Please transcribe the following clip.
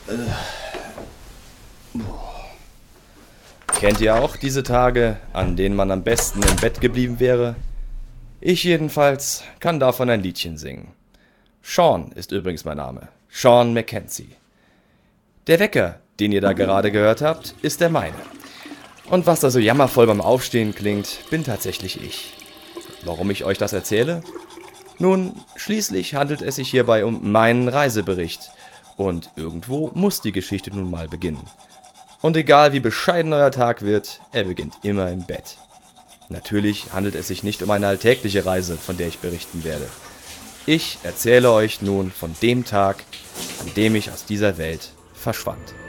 Kennt ihr auch diese Tage, an denen man am besten im Bett geblieben wäre? Ich jedenfalls kann davon ein Liedchen singen. Sean ist übrigens mein Name. Sean Mackenzie. Der Wecker, den ihr da gerade gehört habt, ist der meine. Und was da so jammervoll beim Aufstehen klingt, bin tatsächlich ich. Warum ich euch das erzähle? Nun, schließlich handelt es sich hierbei um meinen Reisebericht. Und irgendwo muss die Geschichte nun mal beginnen. Und egal wie bescheiden euer Tag wird, er beginnt immer im Bett. Natürlich handelt es sich nicht um eine alltägliche Reise, von der ich berichten werde. Ich erzähle euch nun von dem Tag, an dem ich aus dieser Welt verschwand.